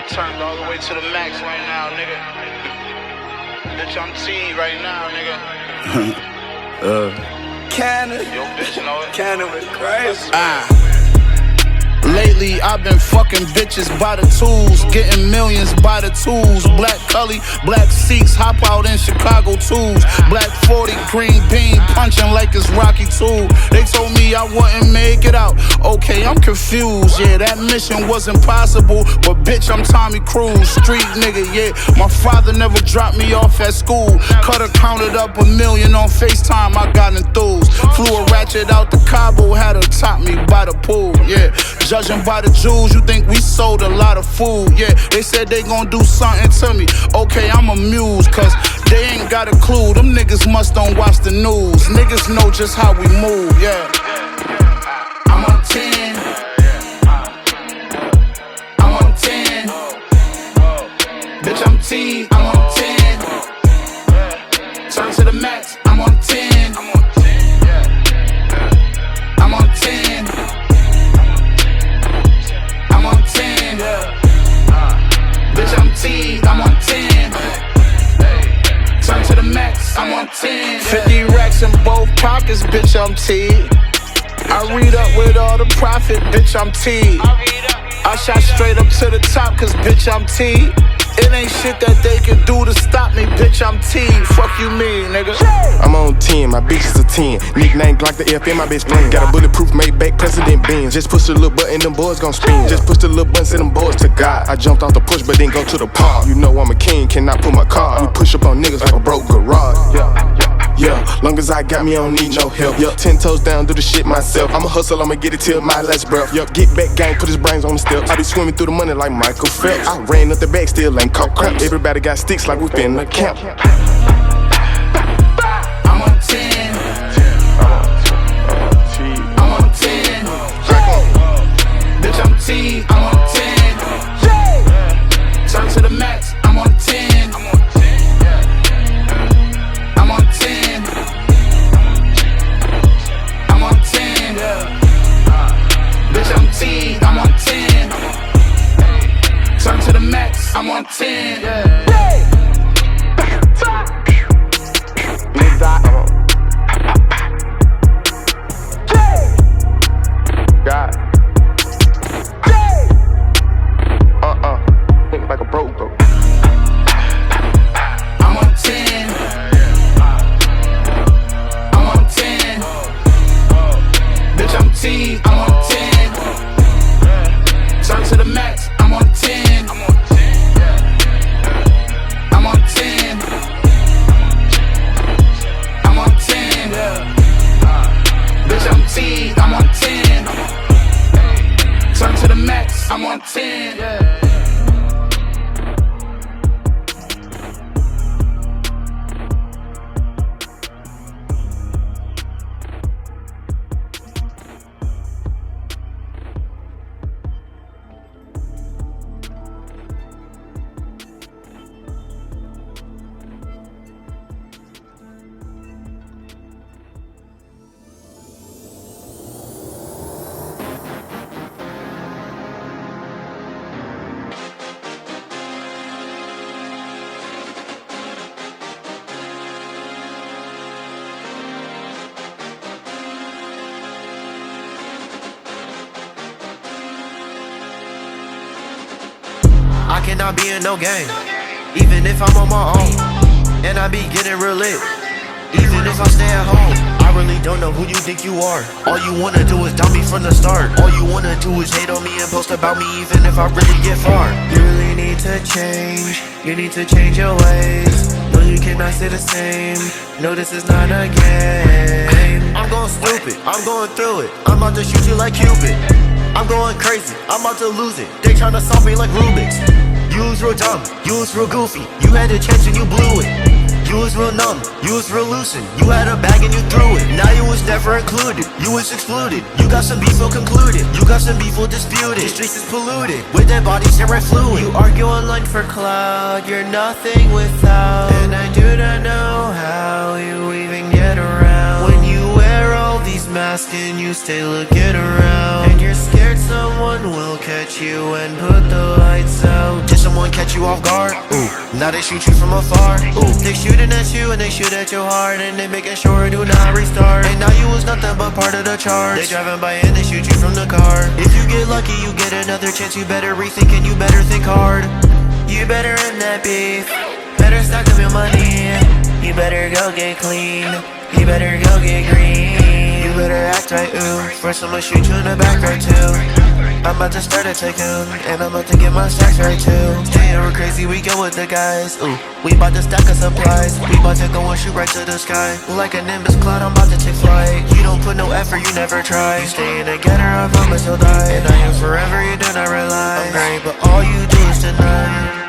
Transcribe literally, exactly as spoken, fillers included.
turned all the way to the max right now, nigga. Bitch, I'm T right now, nigga. uh, Canada. Yo, bitch, know it. Canada crazy. Ah. Lately, I've been fucking bitches by the tools, getting millions by the tools. Black Cully, black Sikhs, hop out in Chicago tools. Black forty, green bean, punching like it's Rocky two. They told me I wouldn't make it out. Okay, I'm confused. Yeah, that mission was impossible, but bitch, I'm Tommy Cruise, street nigga. Yeah, my father never dropped me off at school. Cutter counted up a million on FaceTime. I got enthused. Flew a ratchet out to Cabo, had her top me by the pool. Yeah. Judging by the Jews, you think we sold a lot of food. Yeah, they said they gon' do something to me. Okay, I'm amused, cause they ain't got a clue. Them niggas must don't watch the news. Niggas know just how we move, yeah. I'm on ten. I'm on ten. Bitch, I'm T. I'm on ten. Turn to the max. I'm on ten. I'm on ten. I'm on ten, yeah. uh, Bitch, I'm T, I'm on ten. Turn to the max, I'm on ten. Fifty racks in both pockets, bitch, I'm T. I read up with all the profit, bitch, I'm T. I shot straight up to the top, cause bitch, I'm T. It ain't shit that they can do to stop me, bitch, I'm T. Fuck you mean, nigga. I'm on ten, my bitch is a ten. Nickname Glock the F in my best friend. Got a bulletproof made back President Benz. Just push the little button, them boys gon' spin. Just push the little button, send them boys to God. I jumped off the push, but didn't go to the park. You know I'm a king, cannot put my car. We push up on niggas like a broke garage. Yeah, yeah, yeah. Long as I got me, I don't need no help. Yeah, ten toes down, do the shit myself. I'ma hustle, I'ma get it till my last breath. Yup, get back gang, put his brains on the steps. I be swimming through the money like Michael Phelps. I ran up the bag, still ain't caught crap. Everybody got sticks like we finna camp. I'm on ten. I'm on ten. Bitch, I'm T. I'm on ten. Turn to the max. I'm on ten. I'm on ten. I'm on ten. Bitch, I'm T. I'm on ten. Turn to the max. I'm on ten. God. Uh-uh. Think like a broke though. I'm on ten. I'm on ten. Bitch, I'm T. I'm on ten. Turn to the max. I'm on ten. I'm on ten. I'm on ten. Bitch, I'm T. I'm on ten. Turn to the max. I'm on ten. I cannot be in no game, even if I'm on my own. And I be getting real lit, even if I stay at home. I really don't know who you think you are. All you wanna do is doubt me from the start. All you wanna do is hate on me and post about me, even if I really get far. You really need to change, you need to change your ways. No, you cannot stay the same, no, this is not a game. I'm going stupid, I'm going through it, I'm about to shoot you like Cupid. I'm going crazy, I'm about to lose it. They tryna solve me like Rubik's. You was real dumb, you was real goofy. You had a chance and you blew it. You was real numb, you was real loosened. You had a bag and you threw it. Now you was never included, you was excluded. You got some beef, well concluded. You got some beef, well disputed. The streets is polluted, with dead bodies and red fluid. You argue online for cloud, you're nothing without. And I do not know how you even get around. When you wear all these masks and you stay looking around, and you're scared someone will catch at you and put the lights out. Did someone catch you off guard? Ooh, now they shoot you from afar. Ooh, they shooting at you and they shoot at your heart, and they making sure do not restart. And now you was nothing but part of the charge. They driving by and they shoot you from the car. If you get lucky, you get another chance. You better rethink and you better think hard. You better end that beef. Better stack up your money. You better go get clean. You better go get green. You better act right, ooh. First I'ma shoot you in the back right too. I'm about to start a tycoon, and I'm about to get my stacks right too. Stay over crazy, we go with the guys. Ooh, we bout to stack of supplies. We bout to go and shoot right to the sky. Like a Nimbus cloud, I'm about to take flight. You don't put no effort, you never try. You stay together, I promise you'll die. And I am forever, you do not rely. I'm great, but all you do is deny.